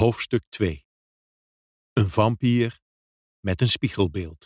Hoofdstuk 2. Een vampier met een spiegelbeeld.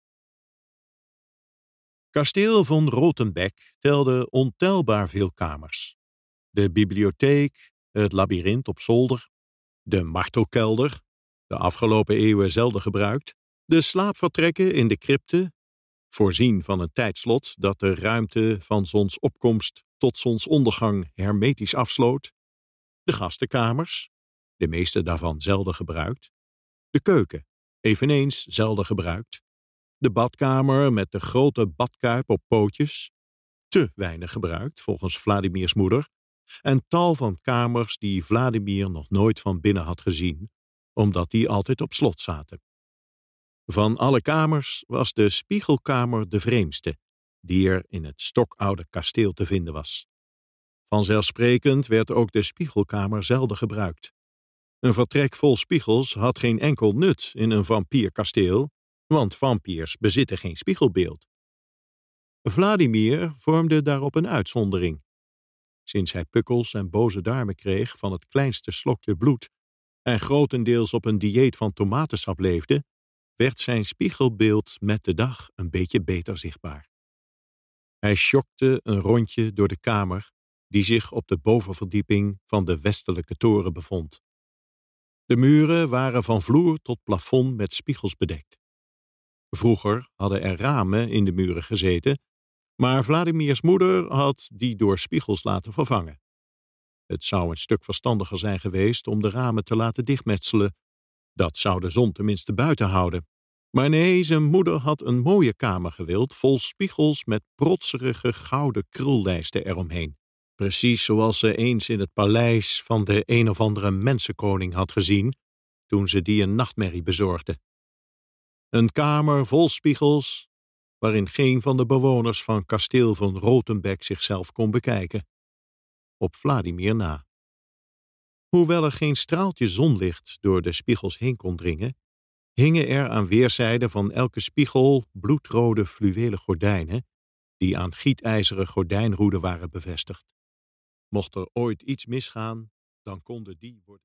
Kasteel von Rothenbeck telde ontelbaar veel kamers. De bibliotheek, het labyrint op zolder, de martelkelder, de afgelopen eeuwen zelden gebruikt, de slaapvertrekken in de crypte, voorzien van een tijdslot dat de ruimte van zonsopkomst tot zonsondergang hermetisch afsloot, de gastenkamers, de meeste daarvan zelden gebruikt, de keuken, eveneens zelden gebruikt, de badkamer met de grote badkuip op pootjes, te weinig gebruikt volgens Vladimirs moeder, en tal van kamers die Vladimir nog nooit van binnen had gezien, omdat die altijd op slot zaten. Van alle kamers was de spiegelkamer de vreemdste, die er in het stokoude kasteel te vinden was. Vanzelfsprekend werd ook de spiegelkamer zelden gebruikt. Een vertrek vol spiegels had geen enkel nut in een vampierkasteel, want vampiers bezitten geen spiegelbeeld. Vladimir vormde daarop een uitzondering. Sinds hij pukkels en boze darmen kreeg van het kleinste slokje bloed en grotendeels op een dieet van tomatensap leefde, werd zijn spiegelbeeld met de dag een beetje beter zichtbaar. Hij sjokte een rondje door de kamer die zich op de bovenverdieping van de westelijke toren bevond. De muren waren van vloer tot plafond met spiegels bedekt. Vroeger hadden er ramen in de muren gezeten, maar Vladimirs moeder had die door spiegels laten vervangen. Het zou een stuk verstandiger zijn geweest om de ramen te laten dichtmetselen. Dat zou de zon tenminste buiten houden. Maar nee, zijn moeder had een mooie kamer gewild, vol spiegels met protserige gouden krullijsten eromheen. Precies zoals ze eens in het paleis van de een of andere mensenkoning had gezien, toen ze die een nachtmerrie bezorgde. Een kamer vol spiegels, waarin geen van de bewoners van kasteel von Rothenbeck zichzelf kon bekijken. Op Vladimir na. Hoewel er geen straaltje zonlicht door de spiegels heen kon dringen, hingen er aan weerszijden van elke spiegel bloedrode fluwelen gordijnen, die aan gietijzeren gordijnroeden waren bevestigd. Mocht er ooit iets misgaan, dan konden die worden